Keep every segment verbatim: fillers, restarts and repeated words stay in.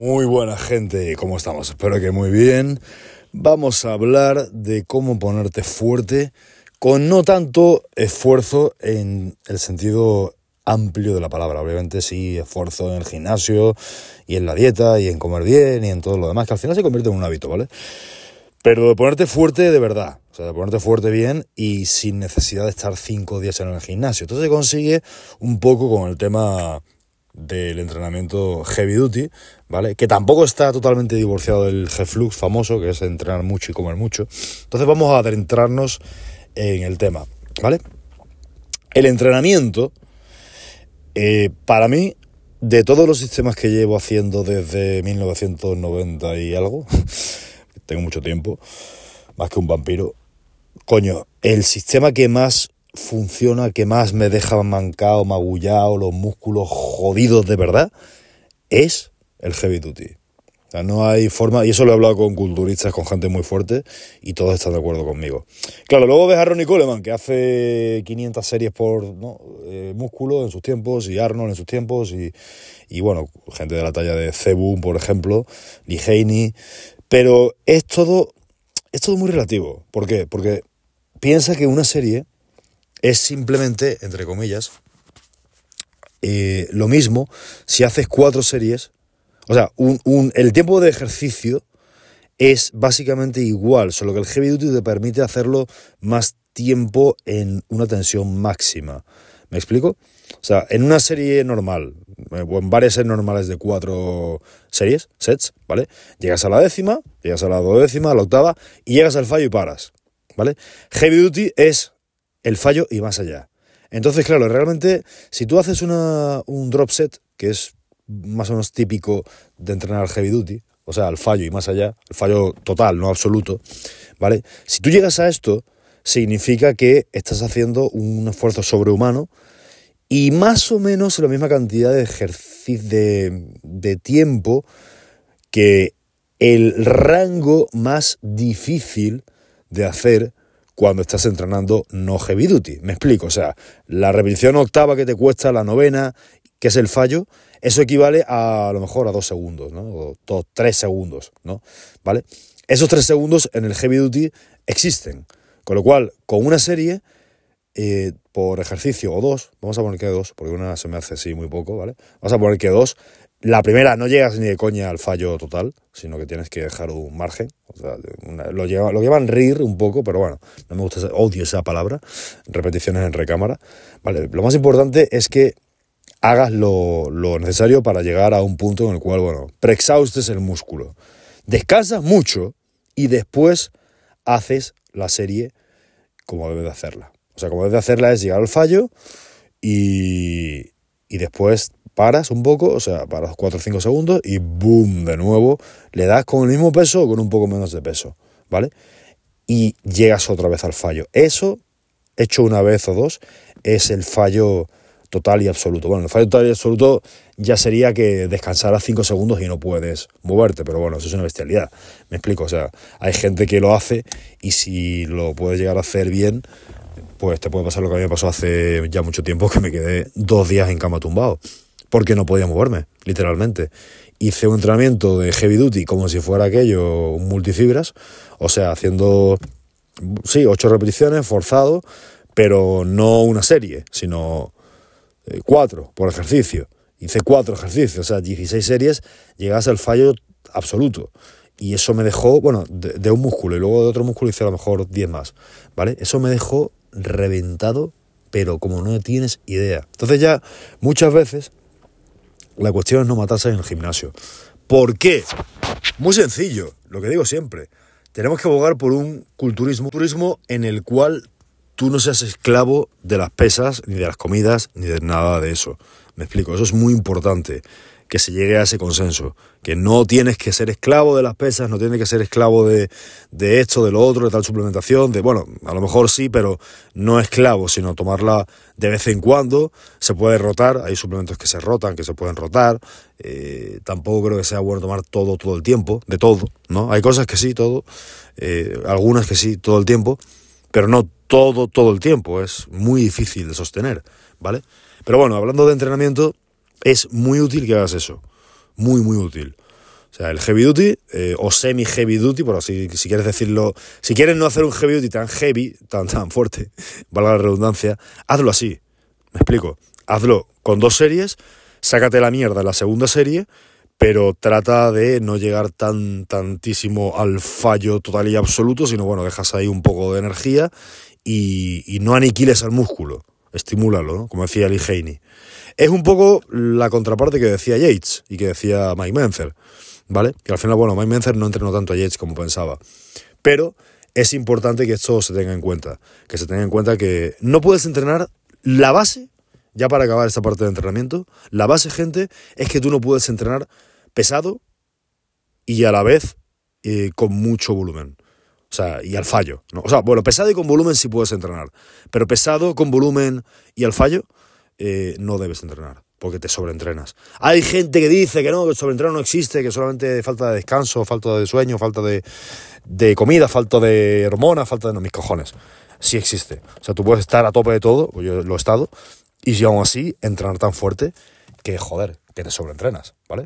Muy buena gente, ¿cómo estamos? Espero que muy bien. Vamos a hablar de cómo ponerte fuerte con no tanto esfuerzo en el sentido amplio de la palabra. Obviamente sí, esfuerzo en el gimnasio y en la dieta y en comer bien y en todo lo demás, que al final se convierte en un hábito, ¿vale? Pero de ponerte fuerte de verdad, o sea, de ponerte fuerte bien y sin necesidad de estar cinco días en el gimnasio. Entonces se consigue un poco con el tema del entrenamiento heavy duty, ¿vale? Que tampoco está totalmente divorciado del G-Flux famoso, que es entrenar mucho y comer mucho. Entonces vamos a adentrarnos en el tema, ¿vale? El entrenamiento, eh, para mí, de todos los sistemas que llevo haciendo desde mil novecientos noventa y algo, tengo mucho tiempo, más que un vampiro, coño, el sistema que más funciona, que más me deja mancado, magullado, los músculos jodidos de verdad, es el heavy duty. O sea, no hay forma, y eso lo he hablado con culturistas, con gente muy fuerte, y todos están de acuerdo conmigo. Claro, luego ves a Ronnie Coleman, que hace quinientas series por ¿no? eh, músculo en sus tiempos, y Arnold en sus tiempos, y, y bueno, gente de la talla de Zebun, por ejemplo, Lee Haney, pero es todo, es todo muy relativo. ¿Por qué? Porque piensa que una serie es simplemente, entre comillas, eh, lo mismo si haces cuatro series. O sea, un, un, el tiempo de ejercicio es básicamente igual, solo que el heavy duty te permite hacerlo más tiempo en una tensión máxima. ¿Me explico? O sea, en una serie normal, o en varias series normales de cuatro series, sets, ¿vale? Llegas a la décima, llegas a la duodécima, a la octava, y llegas al fallo y paras, ¿vale? Heavy duty es el fallo y más allá. Entonces, claro, realmente, si tú haces una, un drop set, que es más o menos típico de entrenar heavy duty, o sea, el fallo y más allá, el fallo total, no absoluto, ¿vale? Si tú llegas a esto, significa que estás haciendo un esfuerzo sobrehumano y más o menos la misma cantidad de ejercicio, de, de tiempo que el rango más difícil de hacer cuando estás entrenando no heavy duty. Me explico, o sea, la repetición octava que te cuesta, la novena, que es el fallo, eso equivale a, a lo mejor a dos segundos, ¿no? O dos, tres segundos, ¿no? ¿Vale? Esos tres segundos en el heavy duty existen. Con lo cual, con una serie, eh, por ejercicio, o dos, vamos a poner que dos, porque una se me hace así muy poco, ¿vale? Vamos a poner que dos. La primera no llegas ni de coña al fallo total, sino que tienes que dejar un margen. O sea, una, lo, lleva, lo llevan R I R un poco, pero bueno, no me gusta, odio esa palabra, repeticiones en recámara. Vale, lo más importante es que hagas lo, lo necesario para llegar a un punto en el cual, bueno, preexhaustes el músculo. Descansas mucho y después haces la serie como debes de hacerla. O sea, como debes de hacerla es llegar al fallo y, y después paras un poco, o sea, paras cuatro o cinco segundos y boom, de nuevo, le das con el mismo peso o con un poco menos de peso, ¿vale? Y llegas otra vez al fallo. Eso, hecho una vez o dos, es el fallo total y absoluto. Bueno, el fallo total y absoluto ya sería que descansaras cinco segundos y no puedes moverte, pero bueno, eso es una bestialidad. Me explico, o sea, hay gente que lo hace y si lo puedes llegar a hacer bien, pues te puede pasar lo que a mí me pasó hace ya mucho tiempo, que me quedé dos días en cama tumbado, porque no podía moverme, literalmente. Hice un entrenamiento de heavy duty como si fuera aquello un multifibras, o sea, haciendo, sí, ocho repeticiones, forzado, pero no una serie, sino eh, cuatro por ejercicio. Hice cuatro ejercicios, o sea, dieciséis series, llegas al fallo absoluto. Y eso me dejó, bueno, de, de un músculo, y luego de otro músculo hice a lo mejor diez más, ¿vale? Eso me dejó reventado, pero como no tienes idea. Entonces ya, muchas veces, la cuestión es no matarse en el gimnasio. ¿Por qué? Muy sencillo, lo que digo siempre. Tenemos que abogar por un culturismo, culturismo en el cual tú no seas esclavo de las pesas, ni de las comidas, ni de nada de eso. Me explico, eso es muy importante, que se llegue a ese consenso, que no tienes que ser esclavo de las pesas, no tienes que ser esclavo de, de esto, de lo otro, de tal suplementación, de bueno, a lo mejor sí, pero no esclavo, sino tomarla de vez en cuando. Se puede rotar, hay suplementos que se rotan, que se pueden rotar, eh, tampoco creo que sea bueno tomar todo, todo el tiempo, de todo, ¿no? Hay cosas que sí, todo, eh, algunas que sí, todo el tiempo, pero no todo, todo el tiempo, es muy difícil de sostener, ¿vale? Pero bueno, hablando de entrenamiento, es muy útil que hagas eso, muy, muy útil. O sea, el heavy duty eh, o semi heavy duty, por así, si quieres decirlo, si quieres no hacer un heavy duty tan heavy, tan, tan fuerte, valga la redundancia, hazlo así. Me explico. Hazlo con dos series, sácate la mierda en la segunda serie, pero trata de no llegar tan tantísimo al fallo total y absoluto, sino bueno, dejas ahí un poco de energía y, y no aniquiles al músculo, estimúlalo, ¿no? Como decía Lee Haney. Es un poco la contraparte que decía Yates y que decía Mike Mentzer, ¿vale? Que al final, bueno, Mike Mentzer no entrenó tanto a Yates como pensaba, pero es importante que esto se tenga en cuenta, que se tenga en cuenta que no puedes entrenar la base. Ya para acabar esta parte de entrenamiento, la base, gente, es que tú no puedes entrenar pesado y a la vez eh, con mucho volumen. O sea, y al fallo, ¿no? O sea, bueno, pesado y con volumen sí puedes entrenar, pero pesado, con volumen y al fallo eh, no debes entrenar, porque te sobreentrenas. Hay gente que dice que no, que el sobreentreno no existe, que solamente falta de descanso, falta de sueño, falta de, de comida, falta de hormonas, falta de... No, mis cojones. Sí existe. O sea, tú puedes estar a tope de todo, pues yo lo he estado, y si aún así, entrenar tan fuerte que, joder, que te sobreentrenas, ¿vale?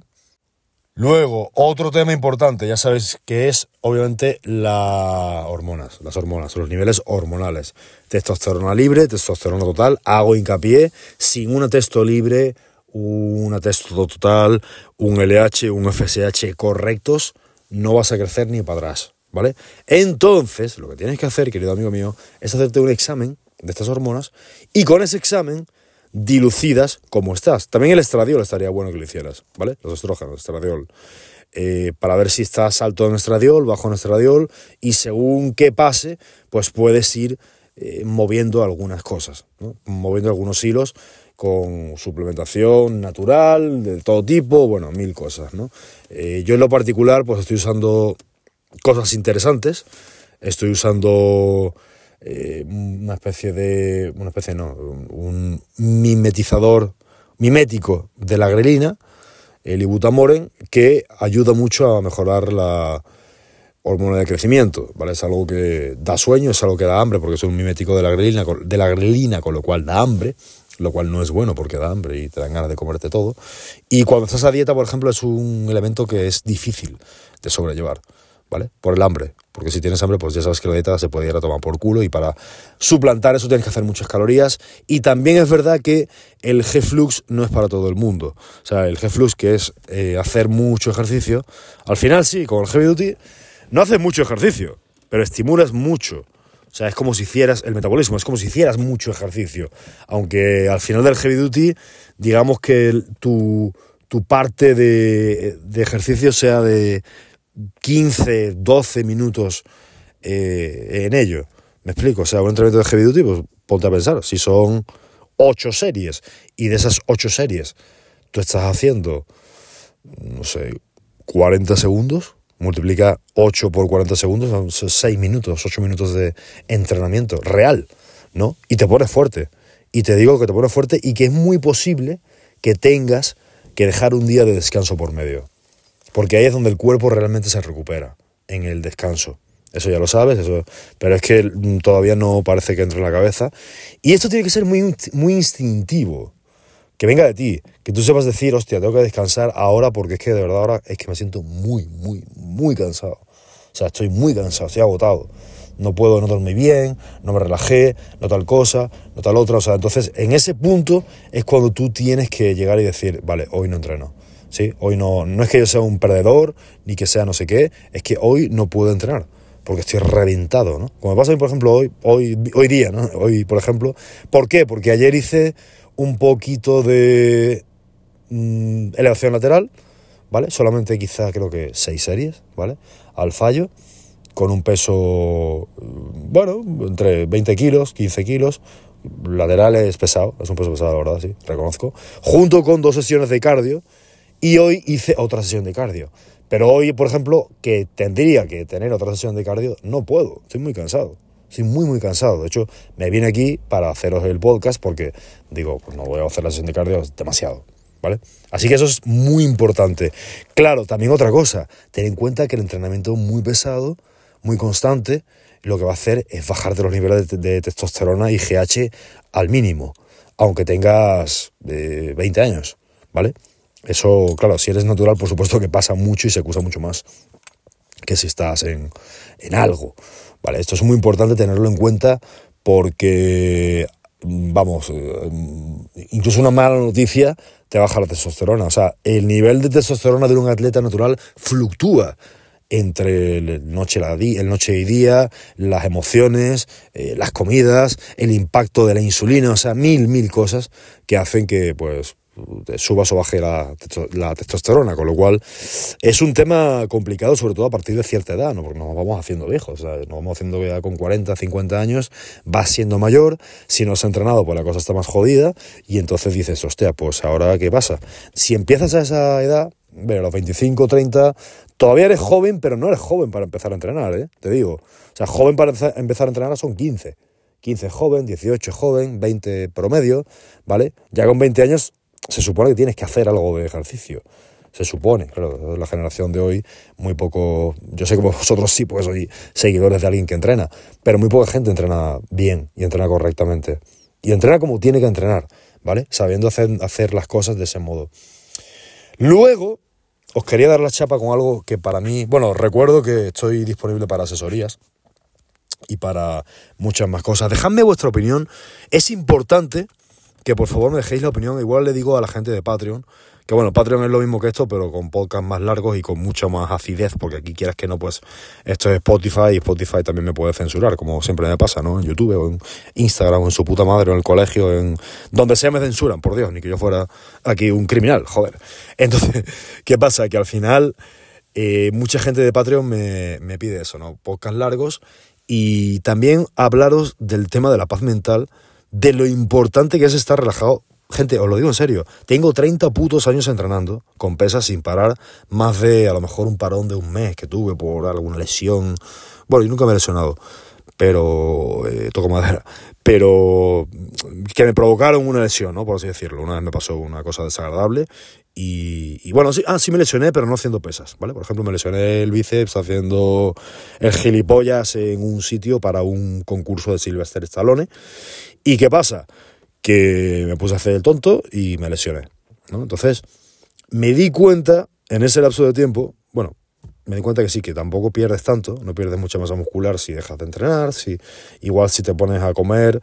Luego, otro tema importante, ya sabéis que es, obviamente, las hormonas, las hormonas, los niveles hormonales. Testosterona libre, testosterona total, hago hincapié, sin una testo libre, una testo total, un L H, un F S H correctos, no vas a crecer ni para atrás, ¿vale? Entonces, lo que tienes que hacer, querido amigo mío, es hacerte un examen de estas hormonas y con ese examen dilucidas cómo estás. También el estradiol estaría bueno que lo hicieras, ¿vale? Los estrógenos, estradiol. Eh, para ver si estás alto en estradiol, bajo en estradiol, y según qué pase, pues puedes ir eh, moviendo algunas cosas, ¿no? Moviendo algunos hilos con suplementación natural, de todo tipo, bueno, mil cosas, ¿no? Eh, yo en lo particular, pues estoy usando cosas interesantes, estoy usando... Eh, una especie de, una especie no, un mimetizador, mimético de la grelina, el ibutamoren, que ayuda mucho a mejorar la hormona de crecimiento, ¿vale? Es algo que da sueño, es algo que da hambre, porque es un mimético de la grelina, de la grelina, con lo cual da hambre, lo cual no es bueno porque da hambre y te dan ganas de comerte todo. Y cuando estás a dieta, por ejemplo, es un elemento que es difícil de sobrellevar, ¿vale? Por el hambre, porque si tienes hambre, pues ya sabes que la dieta se puede ir a tomar por culo y para suplantar eso tienes que hacer muchas calorías. Y también es verdad que el G-Flux no es para todo el mundo. O sea, el G-Flux, que es eh, hacer mucho ejercicio, al final sí, con el Heavy Duty no haces mucho ejercicio, pero estimulas mucho. O sea, es como si hicieras el metabolismo, es como si hicieras mucho ejercicio. Aunque al final del Heavy Duty, digamos que el, tu, tu parte de, de ejercicio sea de quince, doce minutos eh, en ello. ¿Me explico? O sea, un entrenamiento de Heavy Duty, pues ponte a pensar, si son ocho series y de esas ocho series tú estás haciendo, no sé, cuarenta segundos, multiplica ocho por cuarenta segundos, son seis minutos, ocho minutos de entrenamiento real, ¿no? Y te pones fuerte. Y te digo que te pones fuerte y que es muy posible que tengas que dejar un día de descanso por medio. Porque ahí es donde el cuerpo realmente se recupera, en el descanso. Eso ya lo sabes, eso, pero es que todavía no parece que entre en la cabeza. Y esto tiene que ser muy, muy instintivo, que venga de ti, que tú sepas decir, hostia, tengo que descansar ahora porque es que de verdad ahora es que me siento muy, muy, muy cansado. O sea, estoy muy cansado, estoy agotado. No puedo, no dormí bien, no me relajé, no tal cosa, no tal otra. O sea, entonces en ese punto es cuando tú tienes que llegar y decir, vale, hoy no entreno. ¿Sí? Hoy no, no es que yo sea un perdedor, ni que sea no sé qué, es que hoy no puedo entrenar, porque estoy reventado, ¿no? Como me pasa a mí, por ejemplo, hoy, hoy, hoy día, ¿no? Hoy, por ejemplo, ¿por qué? Porque ayer hice un poquito de mmm, elevación lateral, ¿vale? Solamente quizá creo que seis series, ¿vale? Al fallo, con un peso, bueno, entre veinte kilos, quince kilos, lateral es pesado, es un peso pesado, la verdad, sí, reconozco, junto con dos sesiones de cardio. Y hoy hice otra sesión de cardio. Pero hoy, por ejemplo, que tendría que tener otra sesión de cardio, no puedo. Estoy muy cansado. Estoy muy, muy cansado. De hecho, me vine aquí para haceros el podcast porque digo, pues no voy a hacer la sesión de cardio, es demasiado, ¿vale? Así que eso es muy importante. Claro, también otra cosa. Ten en cuenta que el entrenamiento muy pesado, muy constante, lo que va a hacer es bajarte los niveles de, de testosterona y G H al mínimo, aunque tengas eh, veinte años, ¿vale? Eso, claro, si eres natural, por supuesto que pasa mucho y se acusa mucho más que si estás en, en algo, ¿vale? Esto es muy importante tenerlo en cuenta porque, vamos, incluso una mala noticia te baja la testosterona. O sea, el nivel de testosterona de un atleta natural fluctúa entre el noche, la di- el noche y día, las emociones, eh, las comidas, el impacto de la insulina, o sea, mil, mil cosas que hacen que, pues, subas o baje la, la testosterona, con lo cual es un tema complicado, sobre todo a partir de cierta edad, ¿no? Porque nos vamos haciendo viejos, o sea, nos vamos haciendo ya con cuarenta, cincuenta años, vas siendo mayor, si no has entrenado pues la cosa está más jodida y entonces dices, hostia, pues ahora ¿qué pasa? Si empiezas a esa edad, a los veinticinco, treinta, todavía eres joven, pero no eres joven para empezar a entrenar, ¿eh? Te digo, o sea, joven para empezar a entrenar son quince, quince joven, dieciocho joven, veinte promedio, ¿vale? Ya con veinte años se supone que tienes que hacer algo de ejercicio. Se supone, claro, la generación de hoy, muy poco, yo sé que vosotros sí, porque sois seguidores de alguien que entrena, pero muy poca gente entrena bien y entrena correctamente. Y entrena como tiene que entrenar, ¿vale? Sabiendo hacer, hacer las cosas de ese modo. Luego, os quería dar la chapa con algo que para mí, bueno, recuerdo que estoy disponible para asesorías y para muchas más cosas. Dejadme vuestra opinión, es importante que por favor me dejéis la opinión. Igual le digo a la gente de Patreon, que bueno, Patreon es lo mismo que esto, pero con podcasts más largos y con mucha más acidez, porque aquí quieras que no, pues esto es Spotify y Spotify también me puede censurar, como siempre me pasa, ¿no? En YouTube o en Instagram o en su puta madre o en el colegio, en donde sea me censuran, por Dios, ni que yo fuera aquí un criminal, joder. Entonces, ¿qué pasa? Que al final eh, mucha gente de Patreon me, me pide eso, ¿no? Podcasts largos y también hablaros del tema de la paz mental, de lo importante que es estar relajado. Gente, os lo digo en serio, tengo treinta putos años entrenando con pesas sin parar, más de a lo mejor un parón de un mes que tuve por alguna lesión. Bueno, yo nunca me he lesionado, pero eh, toco madera, pero que me provocaron una lesión, ¿no? Por así decirlo. Una vez me pasó una cosa desagradable y, y bueno, sí, ah, sí me lesioné, pero no haciendo pesas, ¿vale? Por ejemplo, me lesioné el bíceps haciendo el gilipollas en un sitio para un concurso de Sylvester Stallone. ¿Y qué pasa? Que me puse a hacer el tonto y me lesioné, ¿no? Entonces, me di cuenta en ese lapso de tiempo, bueno, me di cuenta que sí, que tampoco pierdes tanto, no pierdes mucha masa muscular si dejas de entrenar, si, igual si te pones a comer,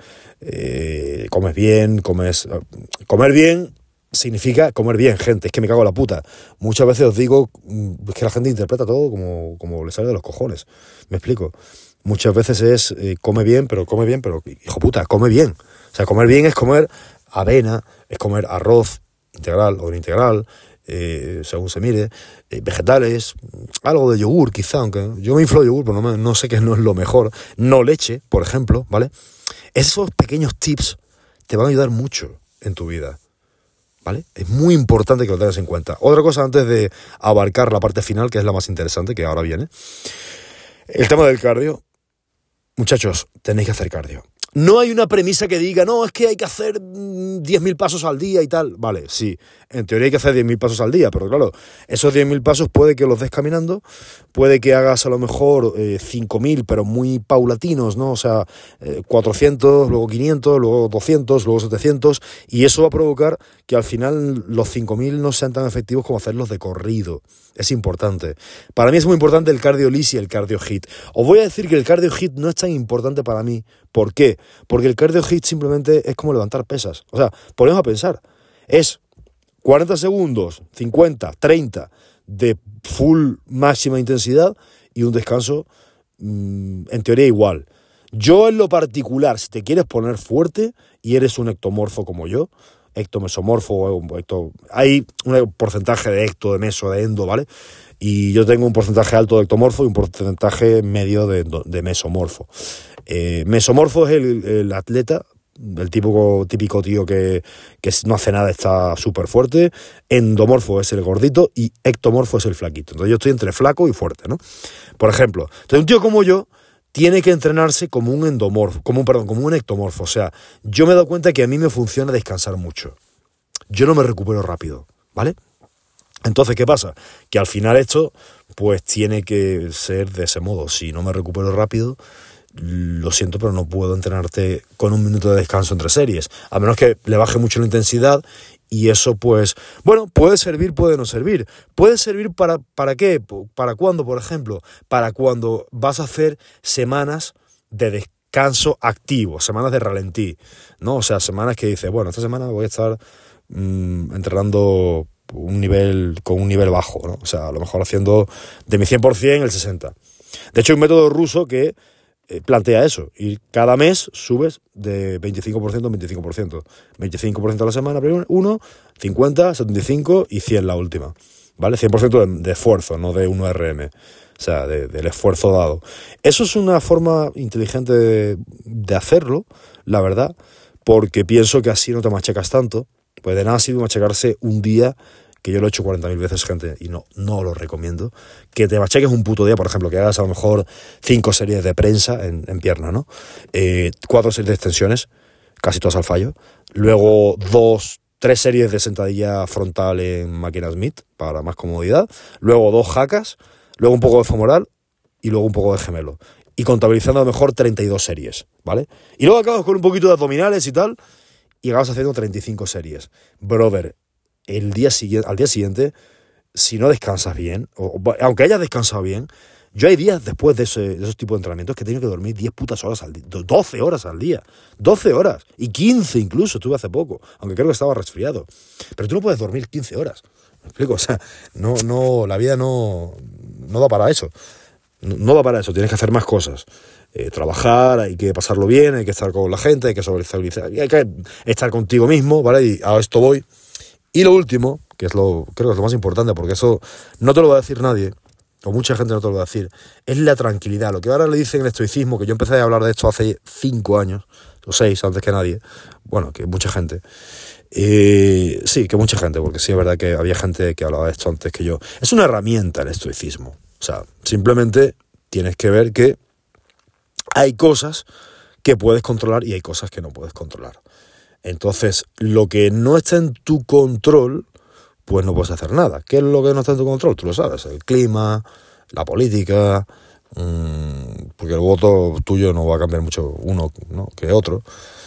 eh, comes bien, comes... Comer bien significa comer bien, gente, es que me cago en la puta. Muchas veces os digo, es que la gente interpreta todo como, como le sale de los cojones, me explico. Muchas veces es, eh, come bien, pero come bien, pero hijo puta, come bien. O sea, comer bien es comer avena, es comer arroz integral o no integral, eh, según se mire, eh, vegetales, algo de yogur quizá, aunque yo me inflo de yogur, pero no, me, no sé que no es lo mejor. No leche, por ejemplo, ¿vale? Esos pequeños tips te van a ayudar mucho en tu vida, ¿vale? Es muy importante que lo tengas en cuenta. Otra cosa antes de abarcar la parte final, que es la más interesante, que ahora viene. El tema del cardio. Muchachos, tenéis que hacer cardio. No hay una premisa que diga, no, es que hay que hacer diez mil pasos al día y tal. Vale, sí, en teoría hay que hacer diez mil pasos al día, pero claro, esos diez mil pasos puede que los des caminando, puede que hagas a lo mejor eh, cinco mil, pero muy paulatinos, ¿no? O sea, eh, cuatrocientos, luego quinientos, luego doscientos, luego setecientos, y eso va a provocar que al final los cinco mil no sean tan efectivos como hacerlos de corrido. Es importante. Para mí es muy importante el cardio lis y el cardio hit. Os voy a decir que el cardio hit no es tan importante para mí. ¿Por qué? Porque el cardio hit simplemente es como levantar pesas. O sea, ponemos a pensar. Es cuarenta segundos, cincuenta, treinta de full máxima intensidad y un descanso mmm, en teoría igual. Yo en lo particular, si te quieres poner fuerte y eres un ectomorfo como yo, ectomesomorfo, ecto, hay un porcentaje de ecto, de meso, de endo, ¿vale? Y yo tengo un porcentaje alto de ectomorfo y un porcentaje medio de, de mesomorfo. Eh, mesomorfo es el, el atleta, el típico, típico tío que, que no hace nada, está súper fuerte. Endomorfo es el gordito y ectomorfo es el flaquito. Entonces yo estoy entre flaco y fuerte, ¿no? Por ejemplo, entonces un tío como yo tiene que entrenarse como un endomorfo, como un, perdón, como un ectomorfo. O sea, yo me he dado cuenta que a mí me funciona descansar mucho. Yo no me recupero rápido, ¿vale? Entonces, ¿qué pasa? Que al final esto, pues tiene que ser de ese modo. Si no me recupero rápido, lo siento, pero no puedo entrenarte con un minuto de descanso entre series. A menos que le baje mucho la intensidad Y eso, pues, bueno, puede servir, puede no servir. ¿Puede servir para, para qué? ¿Para cuándo, por ejemplo? Para cuando vas a hacer semanas de descanso activo, semanas de ralentí, ¿no? O sea, semanas que dices, bueno, esta semana voy a estar mmm, entrenando un nivel, con un nivel bajo, ¿no? O sea, a lo mejor haciendo de mi cien por ciento el sesenta por ciento. De hecho, hay un método ruso que plantea eso, y cada mes subes de veinticinco por ciento a veinticinco por ciento. veinticinco por ciento a la semana, uno, cincuenta, setenta y cinco y cien la última, ¿vale? cien por ciento de, de esfuerzo, no de uno R M, o sea, de, del esfuerzo dado. Eso es una forma inteligente de, de hacerlo, la verdad, porque pienso que así no te machacas tanto, pues de nada sirve machacarse un día, que yo lo he hecho cuarenta mil veces, gente, y no, no lo recomiendo, que te machaques un puto día, por ejemplo, que hagas a lo mejor cinco series de prensa en, en pierna, ¿no? Eh, cuatro series de extensiones, casi todas al fallo, luego dos, tres series de sentadilla frontal en máquina Smith, para más comodidad, luego dos jackas, luego un poco de femoral y luego un poco de gemelo, y contabilizando a lo mejor treinta y dos series, ¿vale? Y luego acabas con un poquito de abdominales y tal, y acabas haciendo treinta y cinco series. Brother, el día siguiente, al día siguiente, si no descansas bien, o, aunque hayas descansado bien, yo hay días después de, ese, de esos tipos de entrenamientos que he tenido que dormir diez putas horas al día, doce horas al día, doce horas, y quince incluso, estuve hace poco, aunque creo que estaba resfriado. Pero tú no puedes dormir quince horas, ¿me explico? O sea, no, no, la vida no, no da para eso, no, no da para eso, tienes que hacer más cosas. Eh, trabajar, hay que pasarlo bien, hay que estar con la gente, hay que socializar, hay que estar contigo mismo, ¿vale? Y a esto voy. Y lo último, que es lo, creo que es lo más importante, porque eso no te lo va a decir nadie, o mucha gente no te lo va a decir, es la tranquilidad. Lo que ahora le dicen el estoicismo, que yo empecé a hablar de esto hace cinco años, o seis, antes que nadie, bueno, que mucha gente, eh, sí, que mucha gente, porque sí es verdad que había gente que hablaba de esto antes que yo. Es una herramienta el estoicismo, o sea, simplemente tienes que ver que hay cosas que puedes controlar y hay cosas que no puedes controlar. Entonces, lo que no está en tu control, pues no puedes hacer nada. ¿Qué es lo que no está en tu control? Tú lo sabes, el clima, la política, mmm, porque el voto tuyo no va a cambiar mucho uno, ¿no?, que otro.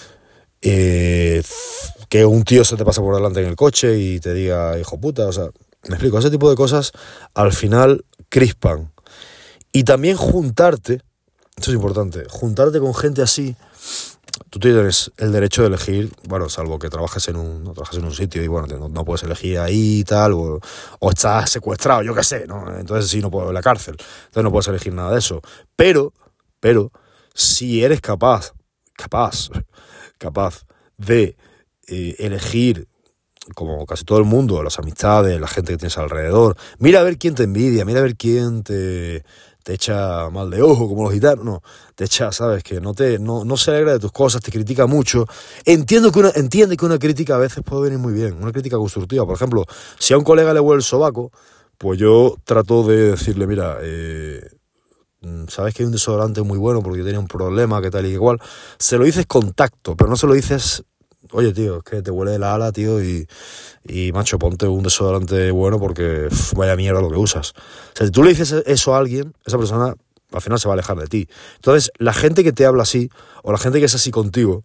Eh, que un tío se te pasa por delante en el coche y te diga, hijo puta, o sea, me explico, ese tipo de cosas al final crispan. Y también juntarte, esto es importante, juntarte con gente así. Tú tienes el derecho de elegir, bueno, salvo que trabajes en un, no trabajes en un sitio y bueno, no, no puedes elegir ahí y tal, o, o estás secuestrado, yo qué sé, ¿no? Entonces sí, no puedo ir a la cárcel, entonces no puedes elegir nada de eso. Pero, pero, si eres capaz, capaz, capaz de eh, elegir, como casi todo el mundo, las amistades, la gente que tienes alrededor, mira a ver quién te envidia, mira a ver quién te... te echa mal de ojo, como los gitanos, no, te echa, sabes, que no te no, no se alegra de tus cosas, te critica mucho. Entiendo que una, entiende que una crítica a veces puede venir muy bien, una crítica constructiva. Por ejemplo, si a un colega le huele el sobaco, pues yo trato de decirle, mira, eh, sabes que hay un desodorante muy bueno porque tiene un problema, que tal y igual. Se lo dices con tacto, pero no se lo dices, oye, tío, es que te huele la ala, tío, y, y macho, ponte un desodorante bueno porque pff, vaya mierda lo que usas. O sea, si tú le dices eso a alguien, esa persona al final se va a alejar de ti. Entonces, la gente que te habla así, o la gente que es así contigo,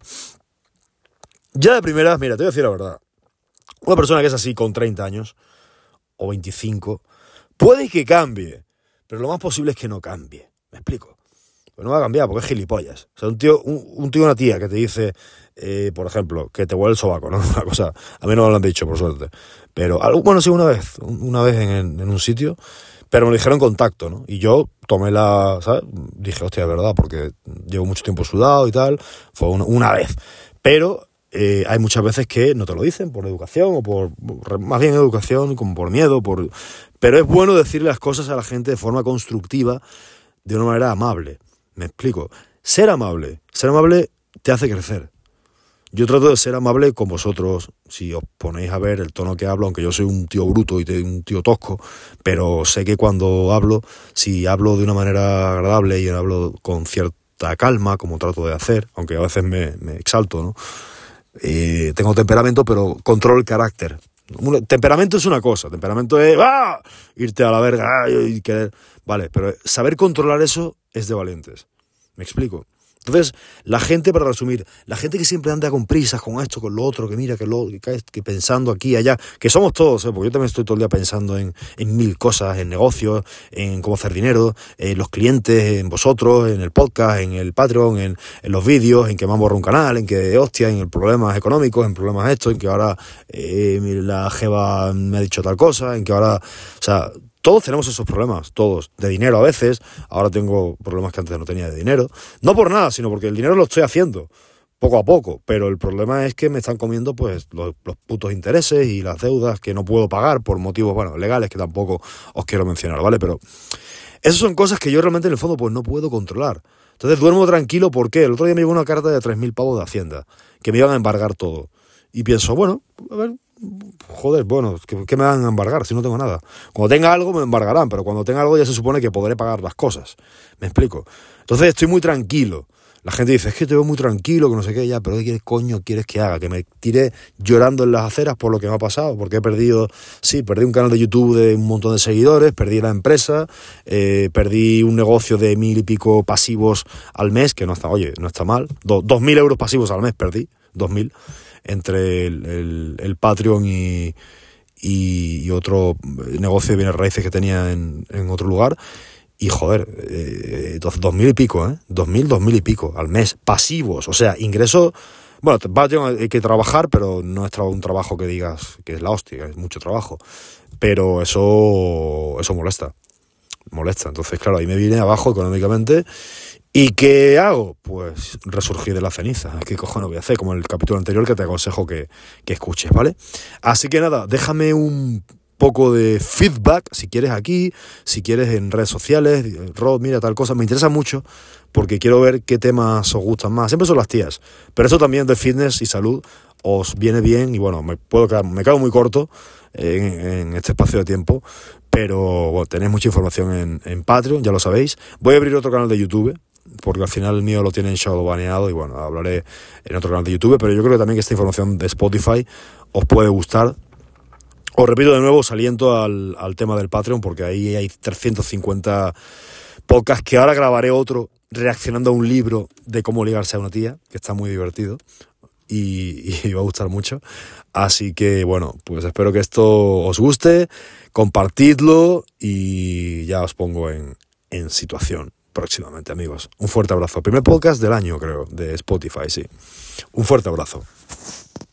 ya de primeras, mira, te voy a decir la verdad, una persona que es así con treinta años, o veinticinco, puede que cambie, pero lo más posible es que no cambie. ¿Me explico? Pues no va a cambiar porque es gilipollas. O sea, un tío, un, un tío o una tía que te dice, eh, por ejemplo, que te huele el sobaco, ¿no? Una cosa, a mí no me lo han dicho, por suerte. Pero, bueno, sí, una vez, una vez en, en un sitio, pero me lo dijeron en contacto, ¿no? Y yo tomé la, ¿sabes? Dije, hostia, es verdad, porque llevo mucho tiempo sudado y tal. Fue una, una vez. Pero eh, hay muchas veces que no te lo dicen por educación o por, más bien educación, como por miedo, por... Pero es bueno decirle las cosas a la gente de forma constructiva, de una manera amable. Me explico. Ser amable, ser amable te hace crecer. Yo trato de ser amable con vosotros, si os ponéis a ver el tono que hablo, aunque yo soy un tío bruto y un tío tosco, pero sé que cuando hablo, si hablo de una manera agradable y hablo con cierta calma, como trato de hacer, aunque a veces me, me exalto, ¿no? Eh, tengo temperamento, pero controlo el carácter. Un, temperamento es una cosa, temperamento es ¡ah! Irte a la verga ¡ah! y querer, vale, pero saber controlar eso es de valientes. ¿Me explico? Entonces, la gente, para resumir, la gente que siempre anda con prisas, con esto, con lo otro, que mira, que lo que, que pensando aquí, allá, que somos todos, ¿eh? Porque yo también estoy todo el día pensando en, en mil cosas, en negocios, en cómo hacer dinero, en los clientes, en vosotros, en el podcast, en el Patreon, en, en los vídeos, en que me han borrado un canal, en que, hostia, en problemas económicos, en problemas esto, en que ahora eh, la jeva me ha dicho tal cosa, en que ahora, o sea... Todos tenemos esos problemas, todos, de dinero a veces. Ahora tengo problemas que antes no tenía de dinero. No por nada, sino porque el dinero lo estoy haciendo, poco a poco. Pero el problema es que me están comiendo pues los, los putos intereses y las deudas que no puedo pagar por motivos, bueno, legales que tampoco os quiero mencionar, ¿vale? Pero esas son cosas que yo realmente en el fondo pues no puedo controlar. Entonces duermo tranquilo, ¿por qué? El otro día me llegó una carta de tres mil pavos de Hacienda, que me iban a embargar todo. Y pienso, bueno, a ver... Joder, bueno, ¿qué, ¿qué me van a embargar si no tengo nada? Cuando tenga algo me embargarán, pero cuando tenga algo ya se supone que podré pagar las cosas. ¿Me explico? Entonces estoy muy tranquilo. La gente dice, es que te veo muy tranquilo, que no sé qué, ya, pero ¿qué coño quieres que haga? Que me tire llorando en las aceras por lo que me ha pasado, porque he perdido, sí, perdí un canal de YouTube de un montón de seguidores, perdí la empresa, eh, perdí un negocio de mil y pico pasivos al mes, que no está, oye, no está mal, Do, dos mil euros pasivos al mes perdí, dos mil, entre el, el, el Patreon y, y, y otro negocio de bienes raíces que tenía en, en otro lugar. Y joder, eh, dos, dos mil y pico, ¿eh? Dos mil, dos mil y pico al mes, pasivos, o sea, ingresos. Bueno, hay que trabajar, pero no es un trabajo que digas que es la hostia, es mucho trabajo. Pero eso, eso molesta, molesta. Entonces, claro, ahí me viene abajo económicamente. ¿Y qué hago? Pues resurgir de la ceniza. ¿Qué cojones voy a hacer? Como el capítulo anterior que te aconsejo que, que escuches, ¿vale? Así que nada, déjame un poco de feedback, si quieres aquí, si quieres en redes sociales. Rod, mira tal cosa, me interesa mucho porque quiero ver qué temas os gustan más. Siempre son las tías, pero eso también de fitness y salud os viene bien y bueno, me puedo quedar, me quedo muy corto en, en este espacio de tiempo, pero bueno, tenéis mucha información en, en Patreon, ya lo sabéis. Voy a abrir otro canal de YouTube, porque al final el mío lo tienen shadow baneado y bueno, hablaré en otro canal de YouTube, pero yo creo que también que esta información de Spotify os puede gustar. Os repito de nuevo, os aliento al, al tema del Patreon, porque ahí hay trescientos cincuenta podcasts, que ahora grabaré otro reaccionando a un libro de cómo ligarse a una tía, que está muy divertido y, y va a gustar mucho. Así que bueno, pues espero que esto os guste, compartidlo y ya os pongo en, en situación próximamente, amigos. Un fuerte abrazo. Primer podcast del año, creo, de Spotify, sí. Un fuerte abrazo.